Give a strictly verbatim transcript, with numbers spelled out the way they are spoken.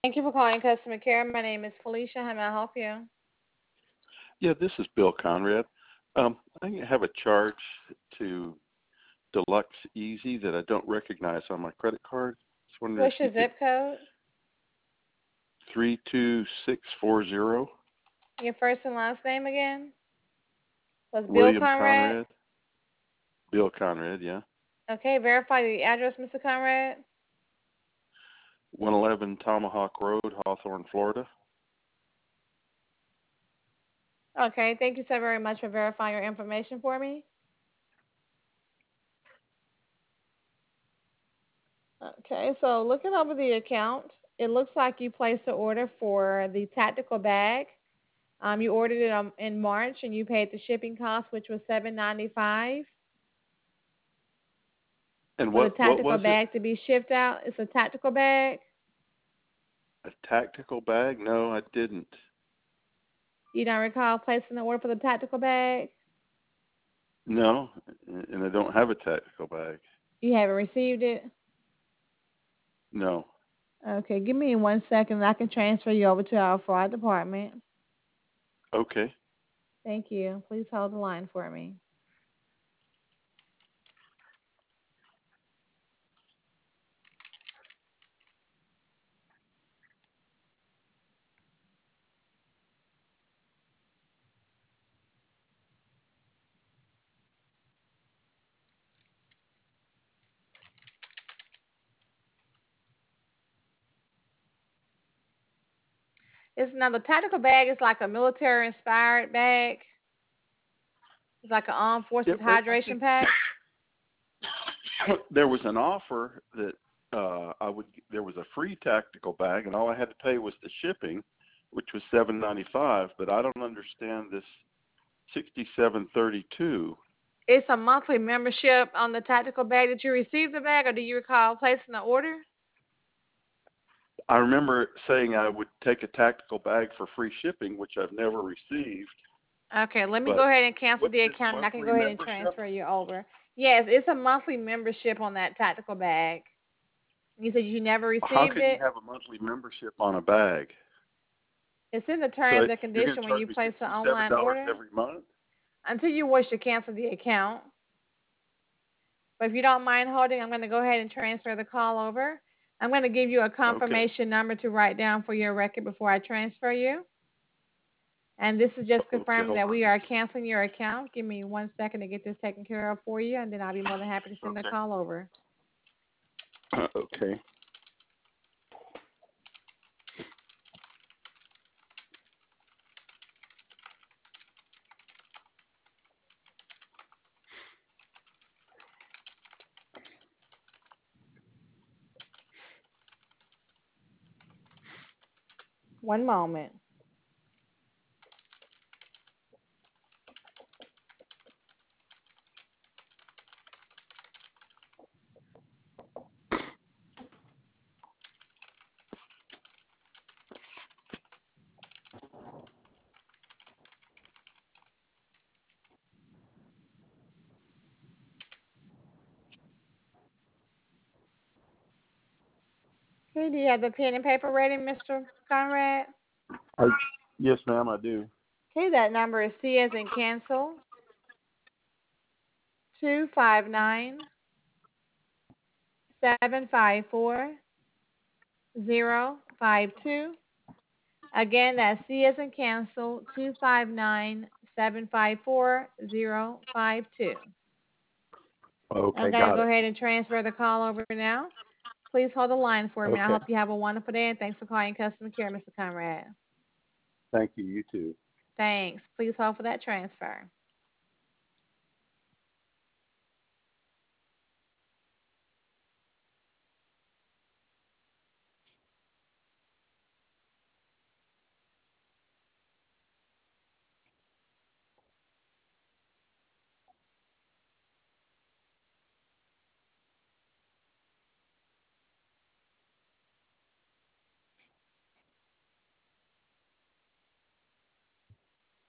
Thank you for calling customer care. My name is Felicia. How may I help you? Yeah, this is Bill Conrad. Um, I have a charge to Deluxe Easy that I don't recognize on my credit card. Just wondering if What's you your could zip code? three two six four zero. Your first and last name again? Was Bill William Conrad? Conrad. Bill Conrad, yeah. Okay, verify the address, Mister Conrad. one eleven Tomahawk Road, Hawthorne, Florida. Okay, thank you so very much for verifying your information for me. Okay, so looking over the account, it looks like you placed the order for the tactical bag. Um, you ordered it um, in March and you paid the shipping cost, which was seven ninety-five And for the what what tactical was it? bag to be shipped out. It's a tactical bag. A tactical bag? No, I didn't. You don't recall placing the order for the tactical bag? No, and I don't have a tactical bag. You haven't received it? No. Okay, give me one second. I can transfer you over to our fraud department. Okay. Thank you. Please hold the line for me. It's now the tactical bag is like a military inspired bag. It's like an armed Yeah, forces well, I hydration think pack. there was an offer that uh, I would. There was a free tactical bag, and all I had to pay was the shipping, which was seven ninety five. But I don't understand this sixty seven thirty two. It's a monthly membership on the tactical bag. Did you receive the bag or do you recall placing the order? I remember saying I would take a tactical bag for free shipping, which I've never received. Okay, let me go But ahead and cancel what's the this account and I can monthly go ahead and membership? transfer you over. Yes, it's a monthly membership on that tactical bag. You said you never How received can you it? have a monthly membership on a bag? It's in the So terms it, and you're going to condition when charge you me place the sixty seven online dollars order every month? until you wish to cancel the account. But if you don't mind holding, I'm going to go ahead and transfer the call over. I'm going to give you a Okay. confirmation number to write down for your record before I transfer you. And this is just Okay. confirming Hold that on. we are canceling your account. Give me one second to get this taken care of for you, and then I'll be more than happy to send the Okay. call over. Okay. One moment. Okay, do you have the pen and paper ready, Mister Conrad? I, yes, ma'am, I do. Okay, that number is C as in cancel, two five nine seven five four zero five two. Again, that's C as in cancel, two five nine seven five four zero five two. I'm Okay, going to got go it. ahead and transfer the call over now. Please hold the line for me. I Okay. hope you have a wonderful day, and thanks for calling customer care, Mister Conrad. Thank you. You too. Thanks. Please hold for that transfer.